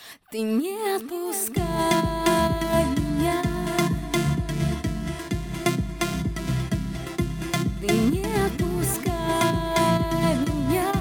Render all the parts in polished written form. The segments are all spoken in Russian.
Ты не отпускай меня. Ты не отпускай меня.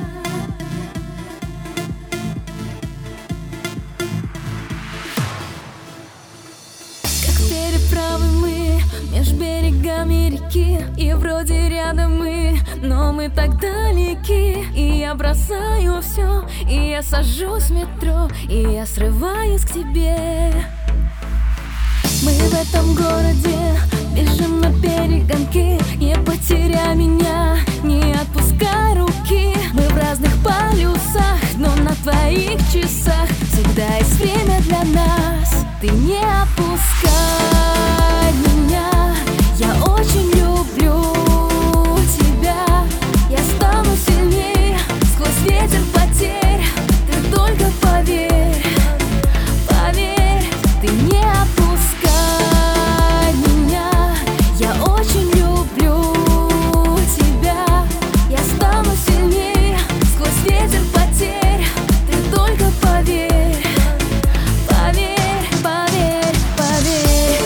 Как переправы мы меж берегами реки, и вроде рядом мы, но мы так далеки. И я бросаю все, и я сажусь в метро, и я срываюсь к тебе. Мы в этом городе бежим на перегонки. Не потеряй меня, не отпускай руки. Мы в разных полюсах, но на твоих часах всегда есть время для нас. Ты не отпускай меня. Я очень люблю тебя. Я стану сильнее сквозь ветер потерь. Ты только поверь, поверь. Ты не отпускай меня. Я очень люблю тебя. Я стану сильнее сквозь ветер потерь. Ты только поверь, поверь, поверь, поверь.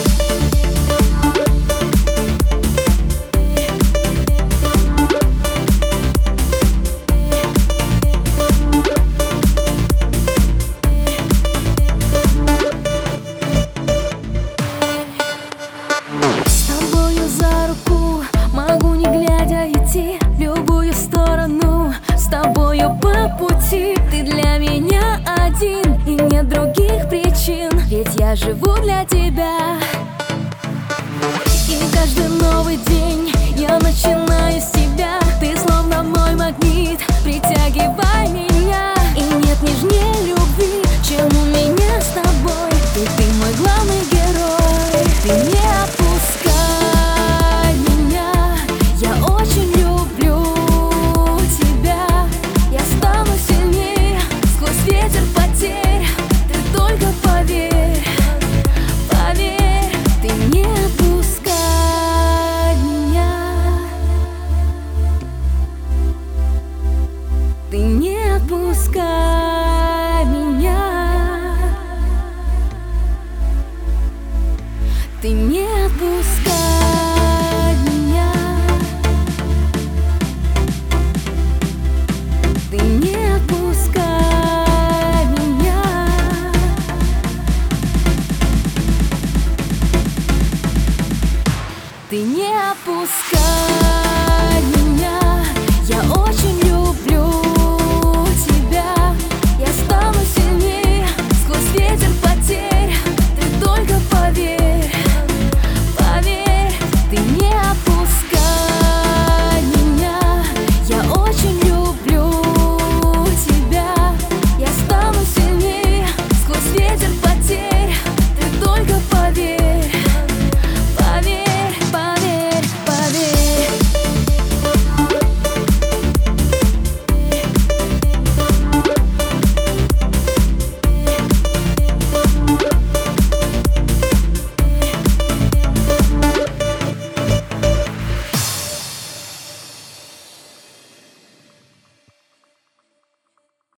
С тобою за руку могу не глядя идти в любую сторону. С тобою по пути. Ты для меня один, и нет других причин, ведь я живу для тебя. И каждый новый день я начинаю с